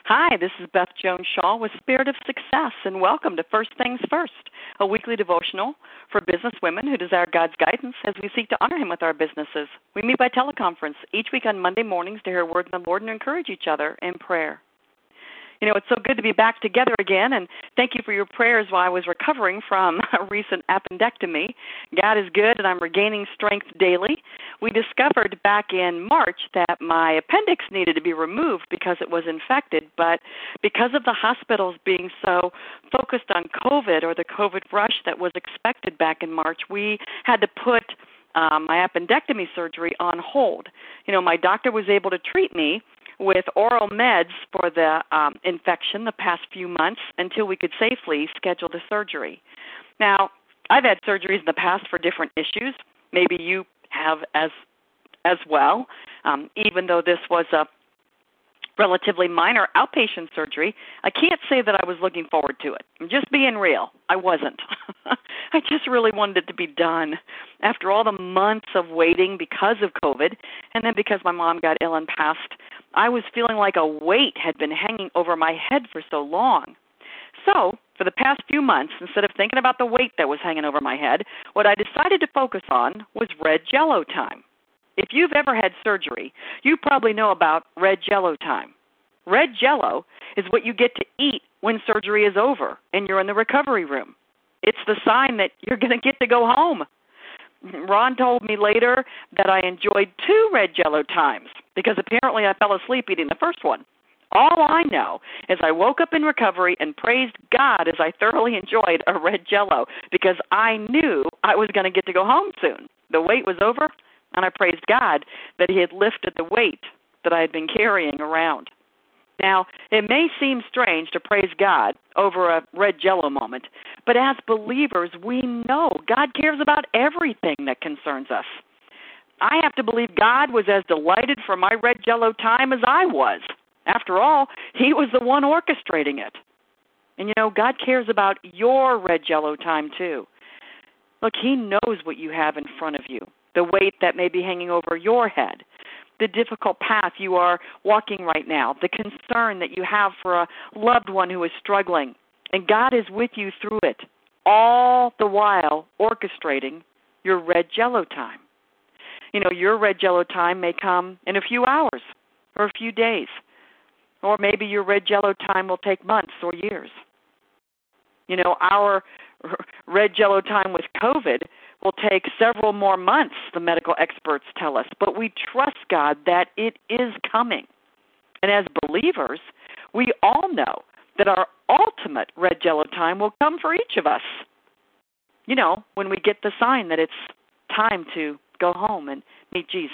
Hi, this is Beth Jones Shaw with Spirit of Success, and welcome to First Things First, a weekly devotional for business women who desire God's guidance as we seek to honor Him with our businesses. We meet by teleconference each week on Monday mornings to hear a word from the Lord and encourage each other in prayer. You know, it's so good to be back together again, and thank you for your prayers while I was recovering from a recent appendectomy. God is good, and I'm regaining strength daily. We discovered back in March that my appendix needed to be removed because it was infected, but because of the hospitals being so focused on COVID or the COVID rush that was expected back in March, we had to put my appendectomy surgery on hold. You know, my doctor was able to treat me with oral meds for the infection the past few months until we could safely schedule the surgery. Now, I've had surgeries in the past for different issues. Maybe you have as well. Even though this was a relatively minor outpatient surgery, I can't say that I was looking forward to it. I'm just being real. I wasn't. I just really wanted it to be done. After all the months of waiting because of COVID, and then because my mom got ill and passed, I was feeling like a weight had been hanging over my head for so long. So, for the past few months, instead of thinking about the weight that was hanging over my head, what I decided to focus on was red Jell-O time. If you've ever had surgery, you probably know about red Jell-O time. Red Jell-O is what you get to eat when surgery is over and you're in the recovery room. It's the sign that you're going to get to go home. Ron told me later that I enjoyed 2 red Jell-O times because apparently I fell asleep eating the first one. All I know is I woke up in recovery and praised God as I thoroughly enjoyed a red Jell-O because I knew I was going to get to go home soon. The wait was over, and I praised God that He had lifted the weight that I had been carrying around. Now, it may seem strange to praise God over a red Jell-O moment, but as believers, we know God cares about everything that concerns us. I have to believe God was as delighted for my red Jell-O time as I was. After all, He was the one orchestrating it. And you know, God cares about your red Jell-O time too. Look, He knows what you have in front of you, the weight that may be hanging over your head, the difficult path you are walking right now, the concern that you have for a loved one who is struggling. And God is with you through it, all the while orchestrating your red Jell-O time. You know, your red Jell-O time may come in a few hours or a few days, or maybe your red Jell-O time will take months or years. You know, our red Jell-O time with COVID will take several more months, the medical experts tell us, but we trust God that it is coming. And as believers, we all know that our ultimate red Jell-O time will come for each of us. You know, when we get the sign that it's time to go home and meet Jesus.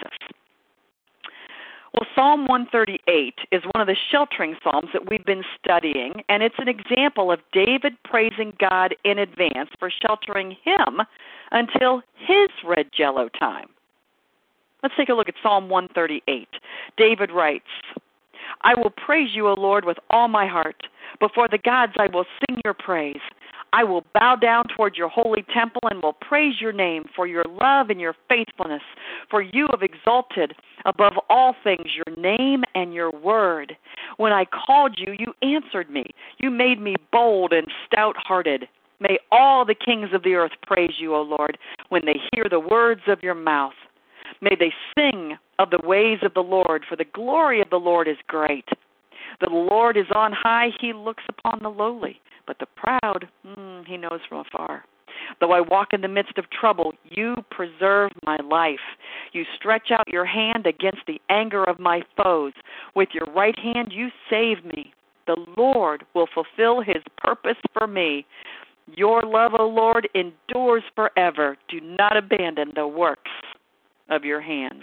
Well, Psalm 138 is one of the sheltering psalms that we've been studying, and it's an example of David praising God in advance for sheltering him until his red Jell-O time. Let's take a look at Psalm 138. David writes, I will praise you, O Lord, with all my heart. Before the gods I will sing your praise. I will bow down toward your holy temple and will praise your name for your love and your faithfulness. For you have exalted above all things your name and your word. When I called you, you answered me. You made me bold and stout-hearted. May all the kings of the earth praise you, O Lord, when they hear the words of your mouth. May they sing of the ways of the Lord, for the glory of the Lord is great. The Lord is on high, He looks upon the lowly, but the proud, He knows from afar. Though I walk in the midst of trouble, you preserve my life. You stretch out your hand against the anger of my foes. With your right hand you save me. The Lord will fulfill His purpose for me. Your love, O Lord, endures forever. Do not abandon the works of your hands.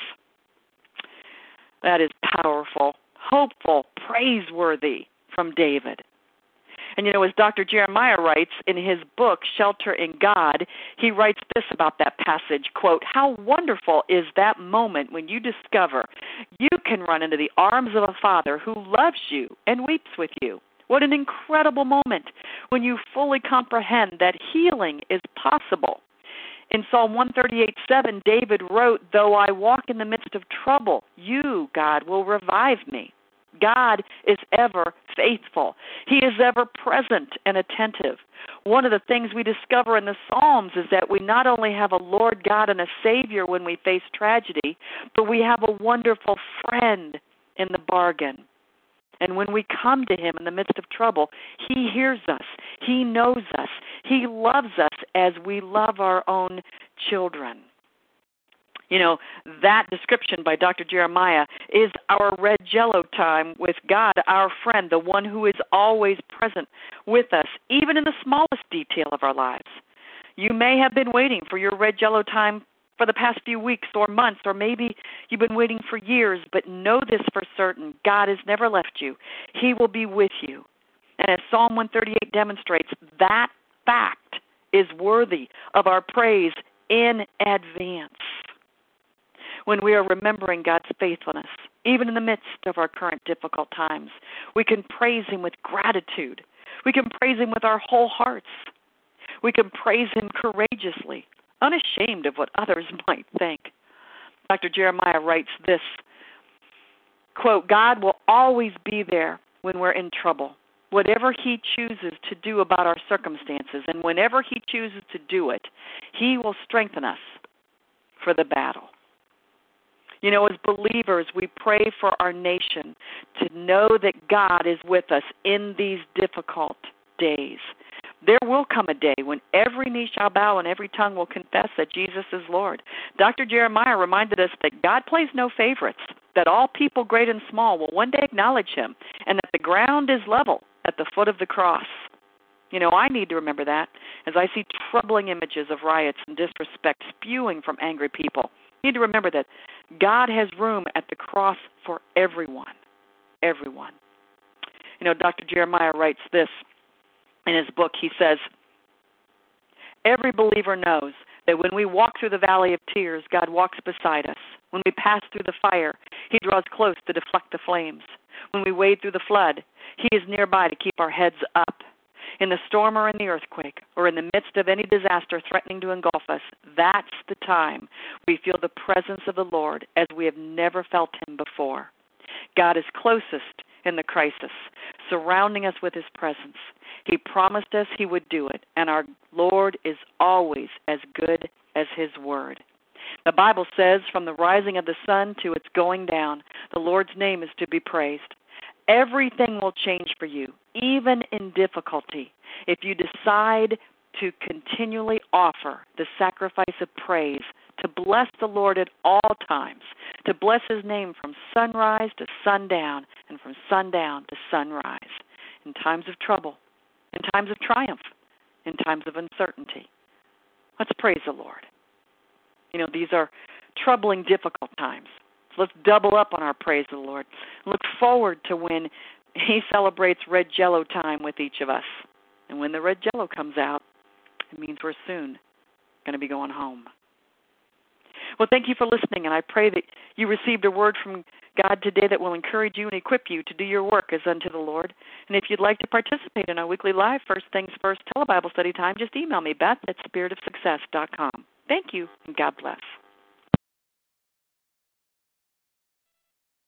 That is powerful, hopeful, praiseworthy from David. And, you know, as Dr. Jeremiah writes in his book, Shelter in God, he writes this about that passage, quote, how wonderful is that moment when you discover you can run into the arms of a Father who loves you and weeps with you. What an incredible moment when you fully comprehend that healing is possible. In Psalm 138:7, David wrote, though I walk in the midst of trouble, you, God, will revive me. God is ever faithful. He is ever present and attentive. One of the things we discover in the Psalms is that we not only have a Lord God and a Savior when we face tragedy, but we have a wonderful friend in the bargain. And when we come to him in the midst of trouble, he hears us. He knows us. He loves us as we love our own children. You know, that description by Dr. Jeremiah is our red jello time with God, our friend, the one who is always present with us, even in the smallest detail of our lives. You may have been waiting for your red jello time for the past few weeks or months, or maybe you've been waiting for years, but know this for certain. God has never left you. He will be with you. And as Psalm 138 demonstrates, that fact is worthy of our praise in advance. When we are remembering God's faithfulness, even in the midst of our current difficult times, we can praise him with gratitude. We can praise him with our whole hearts. We can praise him courageously, unashamed of what others might think. Dr. Jeremiah writes this, quote, God will always be there when we're in trouble, whatever he chooses to do about our circumstances, and whenever he chooses to do it, he will strengthen us for the battle. You know, as believers, we pray for our nation to know that God is with us in these difficult days. There will come a day when every knee shall bow and every tongue will confess that Jesus is Lord. Dr. Jeremiah reminded us that God plays no favorites, that all people, great and small, will one day acknowledge him, and that the ground is level at the foot of the cross. You know, I need to remember that as I see troubling images of riots and disrespect spewing from angry people. I need to remember that God has room at the cross for everyone. Everyone. You know, Dr. Jeremiah writes this in his book. He says, every believer knows that when we walk through the valley of tears, God walks beside us. When we pass through the fire, he draws close to deflect the flames. When we wade through the flood, he is nearby to keep our heads up. In the storm or in the earthquake, or in the midst of any disaster threatening to engulf us, that's the time we feel the presence of the Lord as we have never felt him before. God is closest in the crisis, surrounding us with his presence. He promised us he would do it, and our Lord is always as good as his word. The Bible says, from the rising of the sun to its going down, the Lord's name is to be praised. Everything will change for you, even in difficulty, if you decide to continually offer the sacrifice of praise, to bless the Lord at all times, to bless his name from sunrise to sundown and from sundown to sunrise, in times of trouble, in times of triumph, in times of uncertainty. Let's praise the Lord. You know, these are troubling, difficult times. So let's double up on our praise of the Lord. Look forward to when he celebrates Red Jello time with each of us. And when the Red Jello comes out, it means we're soon going to be going home. Well, thank you for listening, and I pray that you received a word from God today that will encourage you and equip you to do your work as unto the Lord. And if you'd like to participate in our weekly live First Things First telebible study time, just email me, Beth@spiritofsuccess.com. Thank you, and God bless.